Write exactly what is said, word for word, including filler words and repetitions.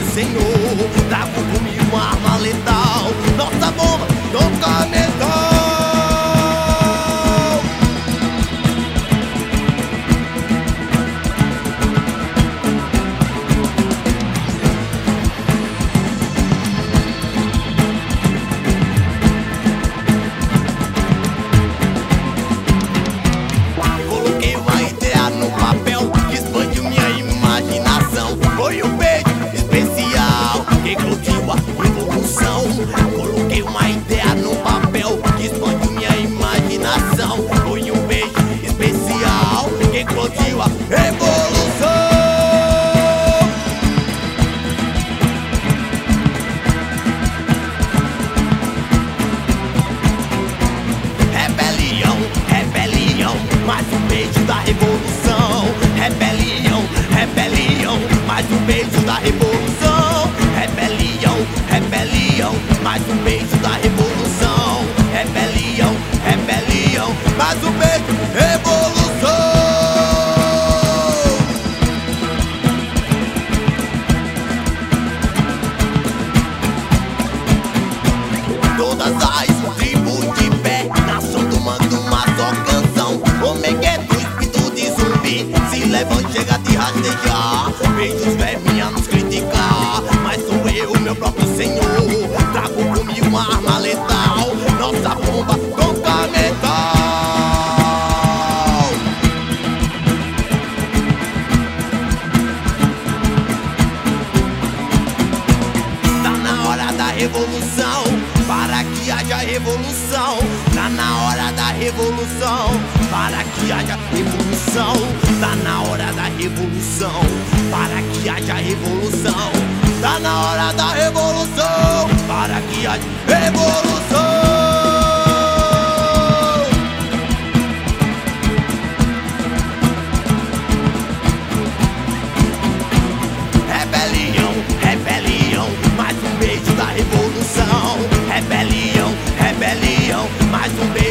Senhor. Trago comigo uma arma letal, nossa bomba toca metal. Coloquei uma ideia no papel que expandiu minha imaginação. Foi um beijo especial que eclodiu a revolução. Coloquei uma ideia no papel que expandiu minha imaginação. Foi um beijo especial que eclodiu a revolução. Rebelião, rebelião, mais um beijo da revolução. Rebelião, rebelião, mais um beijo da revolução. Rebelião, rebelião, mais um beijo da revolução. Rebelião, rebelião, mais um beijo, revolução. Todas as tribos de pé, nação do mando, uma só canção. O megueto, espírito de zumbi, se levanta, chega de rastejar. Vejo os verminha nos criticar, mas sou eu, meu próprio Senhor. Trago comigo uma arma letal, nossa bomba toca metal. Tá na hora da revolução, para que haja revolução. Tá na hora da revolução, para que haja revolução. Tá na hora da revolução, para que haja revolução. Tá na hora da revolução, para que haja revolução. Rebelião, rebelião, mais um beijo da revolução. Rebelião, rebelião, mais um beijo.